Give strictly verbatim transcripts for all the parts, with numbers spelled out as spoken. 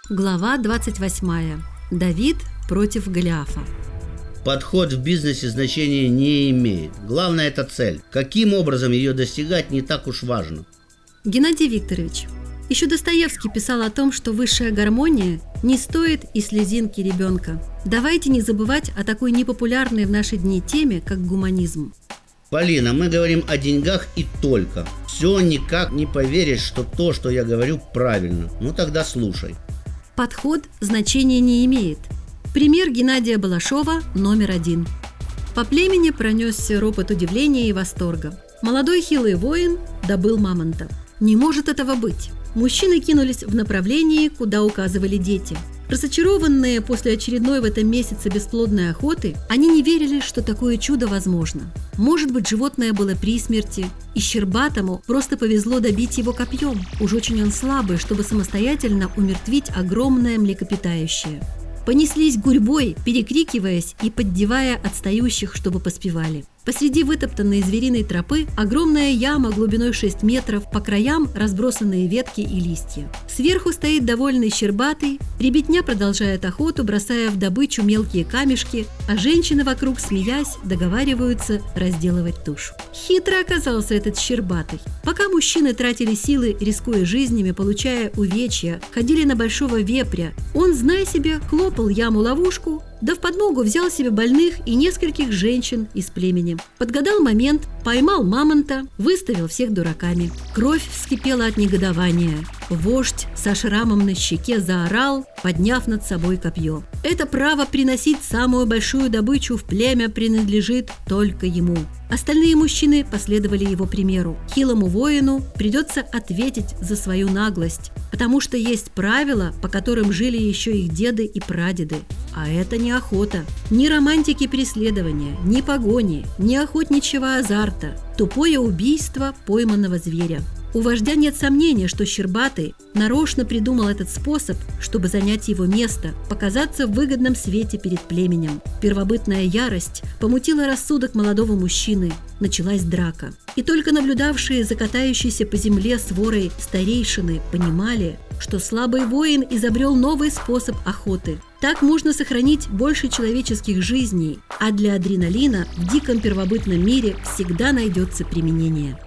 Глава двадцать восьмая. Давид против Голиафа. Подход в бизнесе значения не имеет. Главное – это цель. Каким образом ее достигать, не так уж важно. Геннадий Викторович, еще Достоевский писал о том, что высшая гармония не стоит и слезинки ребенка. Давайте не забывать о такой непопулярной в наши дни теме, как гуманизм. Полина, мы говорим о деньгах и только. Все никак не поверишь, что то, что я говорю, правильно. Ну тогда слушай. Подход значения не имеет. Пример Геннадия Балашова номер один. По племени пронесся ропот удивления и восторга. Молодой хилый воин добыл мамонта. Не может этого быть. Мужчины кинулись в направлении, куда указывали дети. Разочарованные после очередной в этом месяце бесплодной охоты, они не верили, что такое чудо возможно. Может быть, животное было при смерти, и Щербатому просто повезло добить его копьем. Уж очень он слабый, чтобы самостоятельно умертвить огромное млекопитающее. Понеслись гурьбой, перекрикиваясь и поддевая отстающих, чтобы поспевали. Посреди вытоптанной звериной тропы огромная яма глубиной шесть метров, по краям разбросанные ветки и листья. Сверху стоит довольный Щербатый, ребятня продолжает охоту, бросая в добычу мелкие камешки, а женщины вокруг, смеясь, договариваются разделывать тушу. Хитро оказался этот Щербатый. Пока мужчины тратили силы, рискуя жизнями, получая увечья, ходили на большого вепря, он, зная себе, хлопал яму-ловушку, да в подмогу взял себе больных и нескольких женщин из племени. Подгадал момент, поймал мамонта, выставил всех дураками. Кровь вскипела от негодования. Вождь со шрамом на щеке заорал, подняв над собой копье. Это право приносить самую большую добычу в племя принадлежит только ему. Остальные мужчины последовали его примеру. Хилому воину придется ответить за свою наглость, потому что есть правила, по которым жили еще их деды и прадеды. А это не охота, ни романтики преследования, ни погони, ни охотничьего азарта. Тупое убийство пойманного зверя. У вождя нет сомнения, что Щербатый нарочно придумал этот способ, чтобы занять его место, показаться в выгодном свете перед племенем. Первобытная ярость помутила рассудок молодого мужчины. Началась драка. И только наблюдавшие за катающейся по земле сворой старейшины понимали, что слабый воин изобрел новый способ охоты. Так можно сохранить больше человеческих жизней, а для адреналина в диком первобытном мире всегда найдется применение.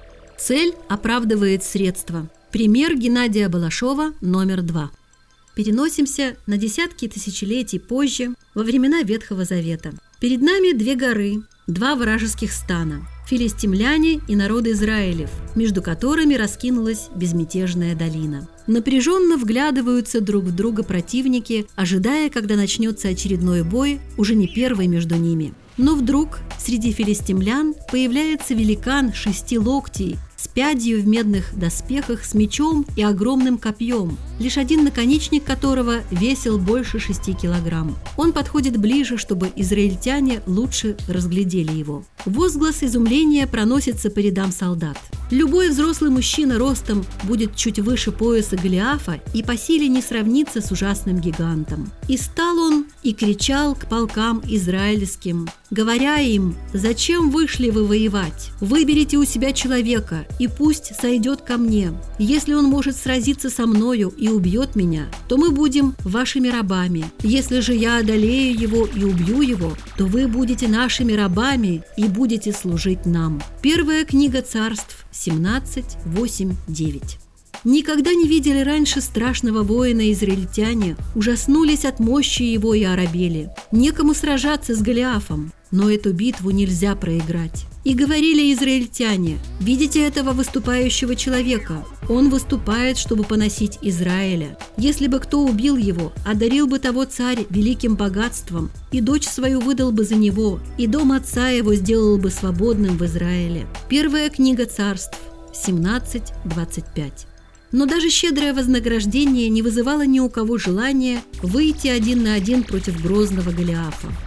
Цель оправдывает средства. Пример Геннадия Балашова номер два. Переносимся на десятки тысячелетий позже, во времена Ветхого Завета. Перед нами две горы, два вражеских стана – филистимляне и народ Израилев, между которыми раскинулась безмятежная долина. Напряженно вглядываются друг в друга противники, ожидая, когда начнется очередной бой, уже не первый между ними. Но вдруг среди филистимлян появляется великан шести локтей, с пядью в медных доспехах, с мечом и огромным копьем, лишь один наконечник которого весил больше шести килограмм. Он подходит ближе, чтобы израильтяне лучше разглядели его. Возглас изумления проносится по рядам солдат. Любой взрослый мужчина ростом будет чуть выше пояса Голиафа и по силе не сравнится с ужасным гигантом. И стал он и кричал к полкам израильским, говоря им: «Зачем вышли вы воевать? Выберите у себя человека, и пусть сойдет ко мне. Если он может сразиться со мною и убьет меня, то мы будем вашими рабами. Если же я одолею его и убью его, то вы будете нашими рабами и будете служить нам». Первая книга Царств, семнадцать, восемь, девять. Никогда не видели раньше страшного воина израильтяне, ужаснулись от мощи его и оробели. Некому сражаться с Голиафом, но эту битву нельзя проиграть. И говорили израильтяне: «Видите этого выступающего человека? Он выступает, чтобы поносить Израиля. Если бы кто убил его, одарил бы того царь великим богатством, и дочь свою выдал бы за него, и дом отца его сделал бы свободным в Израиле». Первая книга Царств, семнадцать, двадцать пять. Но даже щедрое вознаграждение не вызывало ни у кого желания выйти один на один против грозного Голиафа.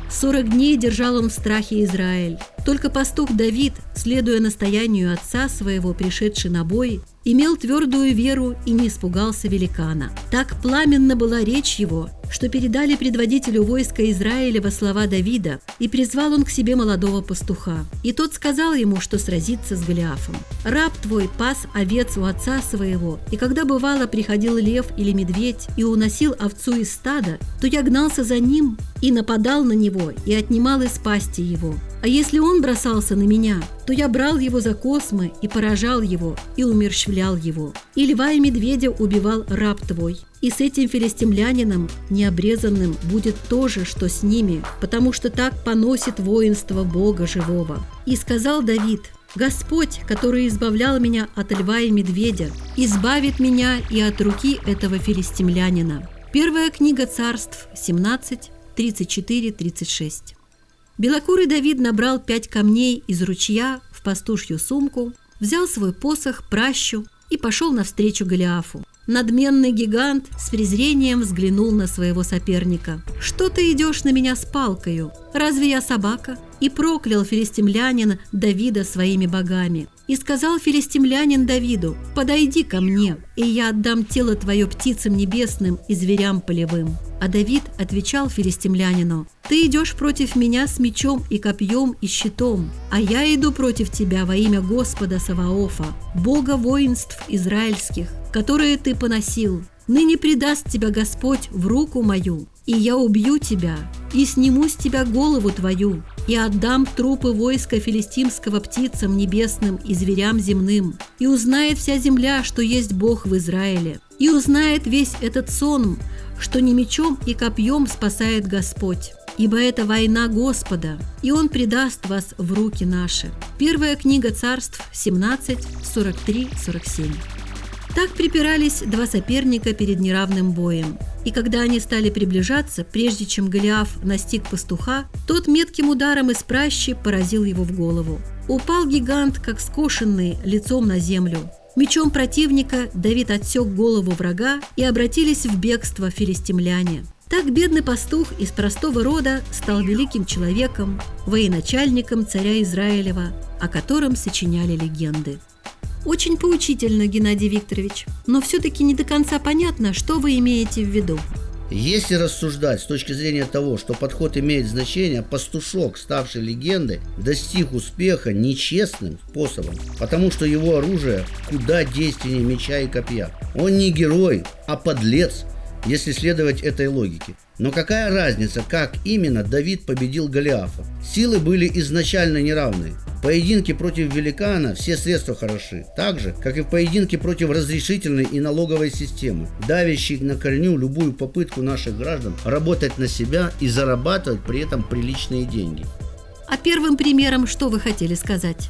Сорок дней держал он в страхе Израиль. Только пастух Давид, следуя настоянию отца своего, пришедший на бой, имел твердую веру и не испугался великана. Так пламенна была речь его, что передали предводителю войска Израилева слова Давида, и призвал он к себе молодого пастуха. И тот сказал ему, что сразится с Голиафом. «Раб твой пас овец у отца своего, и когда бывало приходил лев или медведь и уносил овцу из стада, то я гнался за ним и нападал на него и отнимал из пасти его. А если он бросался на меня, то я брал его за космы и поражал его, и умерщвлял его. И льва и медведя убивал раб твой. И с этим филистимлянином необрезанным будет то же, что с ними, потому что так поносит воинство Бога живого». И сказал Давид: «Господь, который избавлял меня от льва и медведя, избавит меня и от руки этого филистимлянина». Первая книга Царств, семнадцать, тридцать четыре тридцать шесть. Белокурый Давид набрал пять камней из ручья в пастушью сумку, взял свой посох, пращу и пошел навстречу Голиафу. Надменный гигант с презрением взглянул на своего соперника. «Что ты идешь на меня с палкою? Разве я собака?» И проклял филистимлянин Давида своими богами. И сказал филистимлянин Давиду: «Подойди ко мне, и я отдам тело твое птицам небесным и зверям полевым». А Давид отвечал филистимлянину: «Ты идешь против меня с мечом и копьем и щитом, а я иду против тебя во имя Господа Саваофа, Бога воинств израильских, которые ты поносил. Ныне предаст тебя Господь в руку мою, и я убью тебя, и сниму с тебя голову твою, и отдам трупы войска филистимского птицам небесным и зверям земным. И узнает вся земля, что есть Бог в Израиле, и узнает весь этот сон, что не мечом и копьем спасает Господь, ибо это война Господа, и Он предаст вас в руки наши». Первая книга Царств, семнадцать, сорок три сорок семь. Так припирались два соперника перед неравным боем. И когда они стали приближаться, прежде чем Голиаф настиг пастуха, тот метким ударом из пращи поразил его в голову. Упал гигант, как скошенный, лицом на землю. Мечом противника Давид отсек голову врага, и обратились в бегство филистимляне. Так бедный пастух из простого рода стал великим человеком, военачальником царя Израилева, о котором сочиняли легенды. Очень поучительно, Геннадий Викторович, но все-таки не до конца понятно, что вы имеете в виду. Если рассуждать с точки зрения того, что подход имеет значение, пастушок, ставший легендой, достиг успеха нечестным способом, потому что его оружие куда действеннее меча и копья. Он не герой, а подлец, если следовать этой логике. Но какая разница, как именно Давид победил Голиафа? Силы были изначально неравны. В поединке против великана все средства хороши, так же, как и в поединке против разрешительной и налоговой системы, давящей на корню любую попытку наших граждан работать на себя и зарабатывать при этом приличные деньги. А первым примером что вы хотели сказать?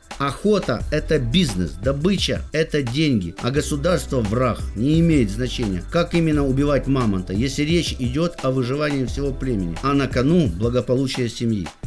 Охота – это бизнес, добыча – это деньги, а государство – враг. Не имеет значения, как именно убивать мамонта, если речь идет о выживании всего племени, а на кону благополучие семьи.